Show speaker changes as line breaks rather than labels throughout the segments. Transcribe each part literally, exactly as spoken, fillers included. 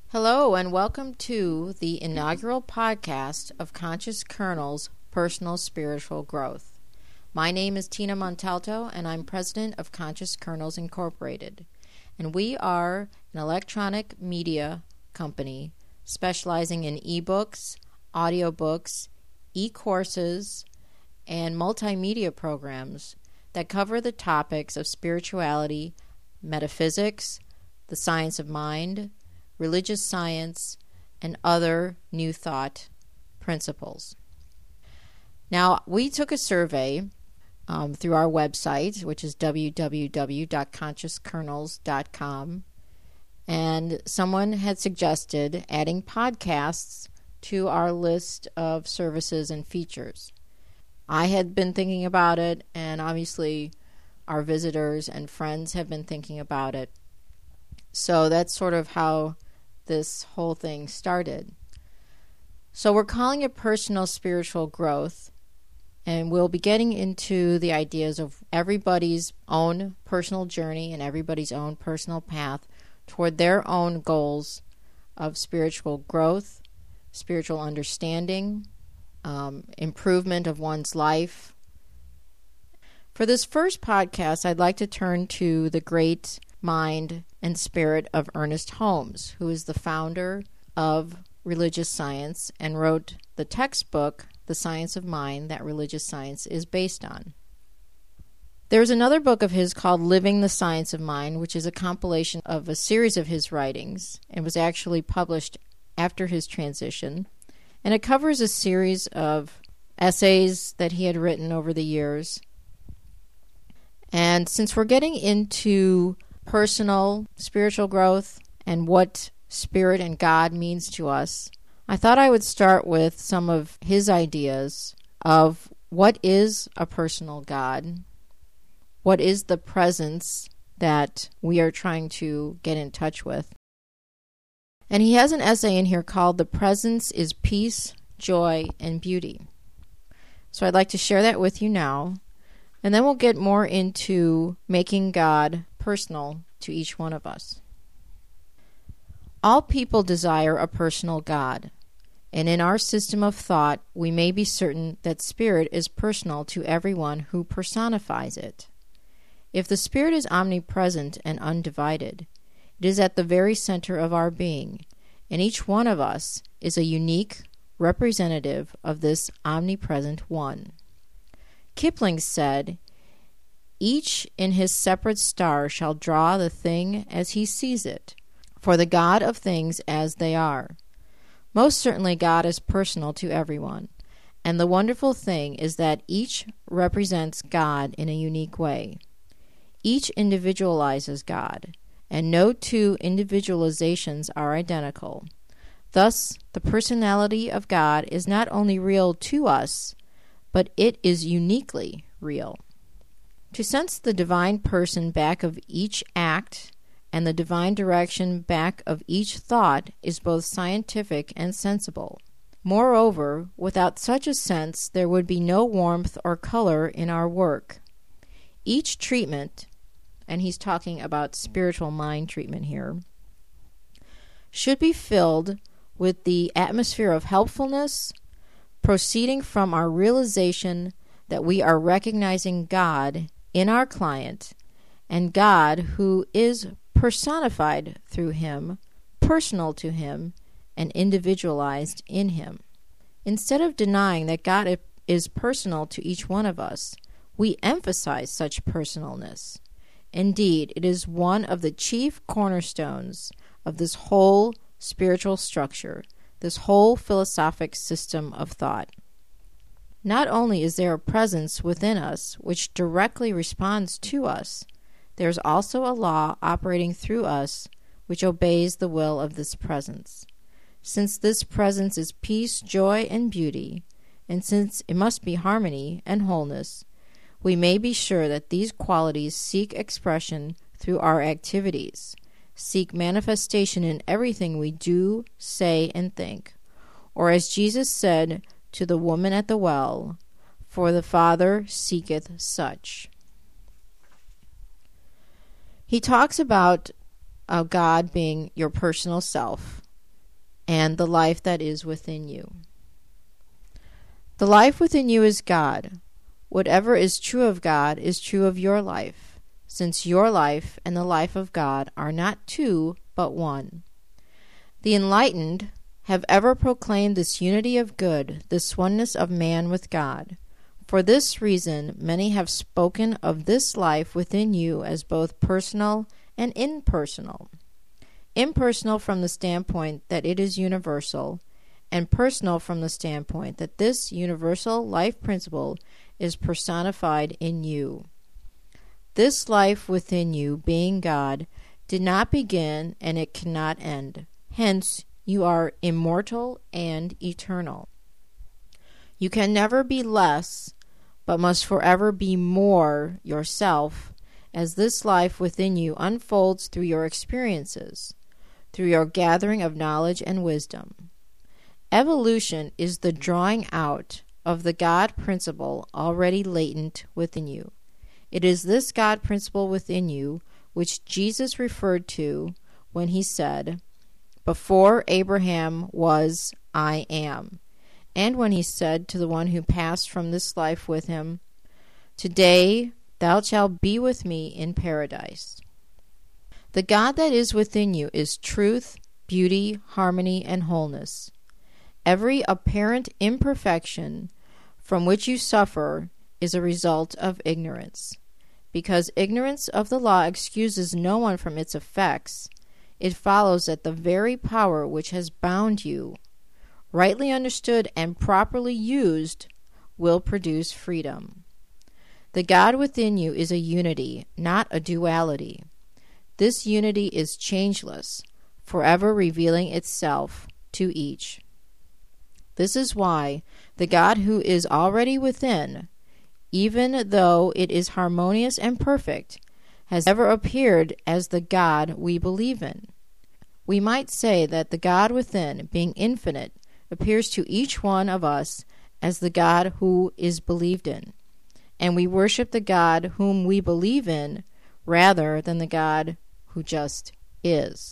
Hello and welcome to the inaugural podcast of Conscious Kernels Personal Spiritual Growth. My name is Tina Montalto and I'm president of Conscious Kernels Incorporated. And we are an electronic media company specializing in ebooks, audiobooks, e-courses, and multimedia programs that cover the topics of spirituality, metaphysics, the science of mind, religious science, and other new thought principles. Now, we took a survey um, through our website, which is w w w dot conscious kernels dot com, and someone had suggested adding podcasts to our list of services and features. I had been thinking about it, and obviously our visitors and friends have been thinking about it. So that's sort of how this whole thing started. So we're calling it personal spiritual growth, and we'll be getting into the ideas of everybody's own personal journey and everybody's own personal path toward their own goals of spiritual growth, spiritual understanding, um, improvement of one's life. For this first podcast, I'd like to turn to the great mind and spirit of Ernest Holmes, who is the founder of religious science and wrote the textbook, The Science of Mind, that religious science is based on. There's another book of his called Living the Science of Mind, which is a compilation of a series of his writings and was actually published after his transition. And it covers a series of essays that he had written over the years. And since we're getting into personal spiritual growth and what spirit and God means to us, I thought I would start with some of his ideas of what is a personal God, what is the presence that we are trying to get in touch with. And he has an essay in here called The Presence is Peace, Joy, and Beauty. So I'd like to share that with you now, and then we'll get more into making God personal to each one of us. All people desire a personal God, and in our system of thought, we may be certain that spirit is personal to everyone who personifies it. If the spirit is omnipresent and undivided, it is at the very center of our being, and each one of us is a unique representative of this omnipresent one. Kipling said, "Each in his separate star shall draw the thing as he sees it, for the God of things as they are." Most certainly God is personal to everyone, and the wonderful thing is that each represents God in a unique way. Each individualizes God, and no two individualizations are identical. Thus, the personality of God is not only real to us, but it is uniquely real. To sense the divine person back of each act and the divine direction back of each thought is both scientific and sensible. Moreover, without such a sense, there would be no warmth or color in our work. Each treatment, and he's talking about spiritual mind treatment here, should be filled with the atmosphere of helpfulness, proceeding from our realization that we are recognizing God in our client, and God who is personified through him, personal to him, and individualized in him. Instead of denying that God is personal to each one of us, we emphasize such personalness. Indeed, it is one of the chief cornerstones of this whole spiritual structure, this whole philosophic system of thought. Not only is there a presence within us which directly responds to us, there is also a law operating through us which obeys the will of this presence. Since this presence is peace, joy, and beauty, and since it must be harmony and wholeness, we may be sure that these qualities seek expression through our activities, seek manifestation in everything we do, say, and think. Or as Jesus said to the woman at the well, "For the Father seeketh such." He talks about uh, God being your personal self, and the life that is within you. The life within you is God. Whatever is true of God is true of your life, since your life and the life of God are not two, but one. The enlightened have ever proclaimed this unity of good, this oneness of man with God. For this reason, many have spoken of this life within you as both personal and impersonal. Impersonal from the standpoint that it is universal, and personal from the standpoint that this universal life principle is personified in you. This life within you, being God, did not begin and it cannot end. Hence, you are immortal and eternal. You can never be less, but must forever be more yourself, as this life within you unfolds through your experiences, through your gathering of knowledge and wisdom. Evolution is the drawing out of the God principle already latent within you. It is this God principle within you which Jesus referred to when he said, "Before Abraham was, I am," and when he said to the one who passed from this life with him, "Today thou shalt be with me in paradise." The God that is within you is truth, beauty, harmony, and wholeness. Every apparent imperfection from which you suffer is a result of ignorance. Because ignorance of the law excuses no one from its effects, it follows that the very power which has bound you, rightly understood and properly used, will produce freedom. The God within you is a unity, not a duality. This unity is changeless, forever revealing itself to each. This is why the God who is already within, even though it is harmonious and perfect, has never appeared as the God we believe in. We might say that the God within, being infinite, appears to each one of us as the God who is believed in, and we worship the God whom we believe in rather than the God who just is.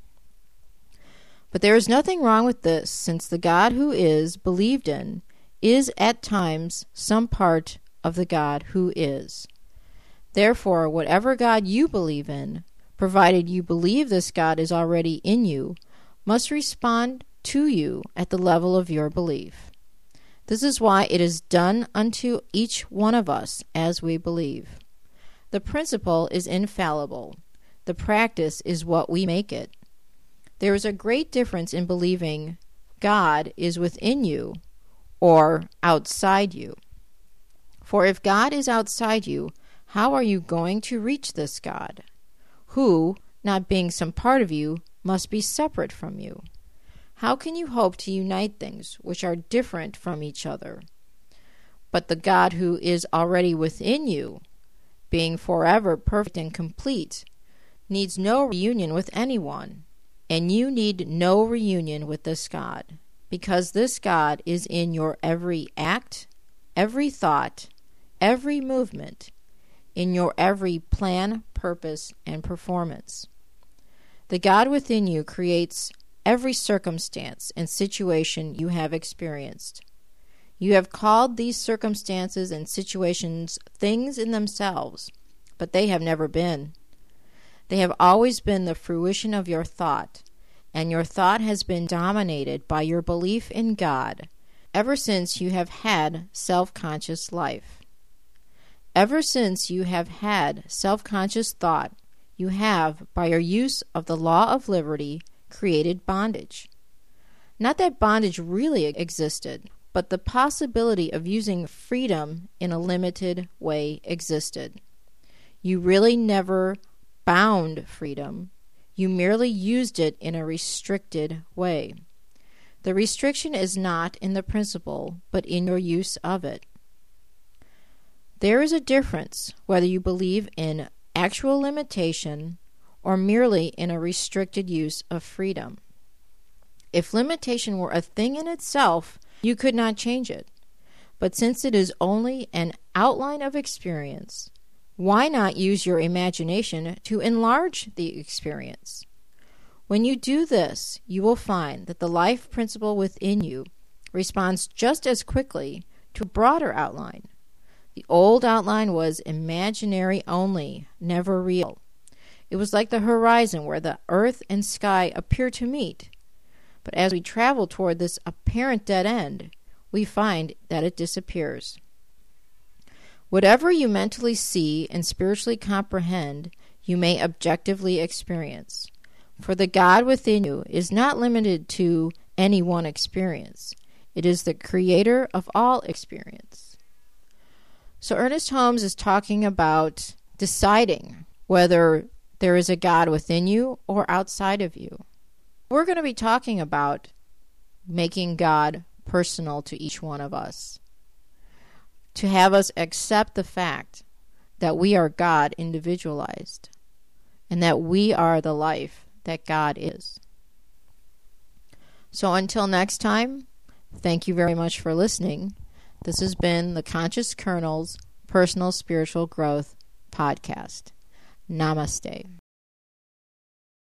But there is nothing wrong with this, since the God who is believed in is at times some part of the God who is. Therefore, whatever God you believe in, provided you believe this God is already in you, must respond to you at the level of your belief. This is why it is done unto each one of us as we believe. The principle is infallible. The practice is what we make it. There is a great difference in believing God is within you or outside you. For if God is outside you, how are you going to reach this God, who, not being some part of you, must be separate from you? How can you hope to unite things which are different from each other? But the God who is already within you, being forever perfect and complete, needs no reunion with anyone, and you need no reunion with this God, because this God is in your every act, every thought, every movement, in your every plan, purpose, and performance. The God within you creates every circumstance and situation you have experienced. You have called these circumstances and situations things in themselves, but they have never been. They have always been the fruition of your thought, and your thought has been dominated by your belief in God ever since you have had self-conscious life. Ever since you have had self-conscious thought, you have, by your use of the law of liberty, created bondage. Not that bondage really existed, but the possibility of using freedom in a limited way existed. You really never bound freedom. You merely used it in a restricted way. The restriction is not in the principle, but in your use of it. There is a difference whether you believe in actual limitation or merely in a restricted use of freedom. If limitation were a thing in itself, you could not change it. But since it is only an outline of experience, why not use your imagination to enlarge the experience? When you do this, you will find that the life principle within you responds just as quickly to a broader outline. The old outline was imaginary only, never real. It was like the horizon where the earth and sky appear to meet. But as we travel toward this apparent dead end, we find that it disappears. Whatever you mentally see and spiritually comprehend, you may objectively experience. For the God within you is not limited to any one experience. It is the creator of all experience. So Ernest Holmes is talking about deciding whether there is a God within you or outside of you. We're going to be talking about making God personal to each one of us, to have us accept the fact that we are God individualized and that we are the life that God is. So until next time, thank you very much for listening. This has been the Conscious Kernel's Personal Spiritual Growth Podcast. Namaste.